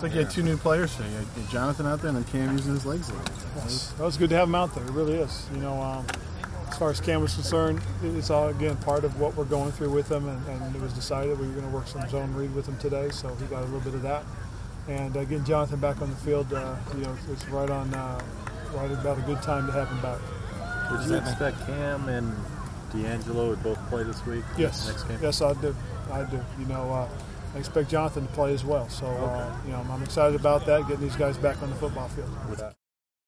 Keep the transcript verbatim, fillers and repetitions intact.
It's like you had two new players today. You had Jonathan out there and then Cam using his legs a little bit. Yes. That was good to have him out there. It really is. You know, um, as far as Cam was concerned, it's all, again, part of what we're going through with him, and, and it was decided we were going to work some zone read with him today, so he got a little bit of that. And uh, getting Jonathan back on the field, uh, you know, it's right on, uh, right about a good time to have him back. Would you expect Cam and D'Angelo would both play this week? Yes. Next game? Yes, I do. I do. You know, uh, I expect Jonathan to play as well. So, uh, you know, I'm excited about that, getting these guys back on the football field. With that.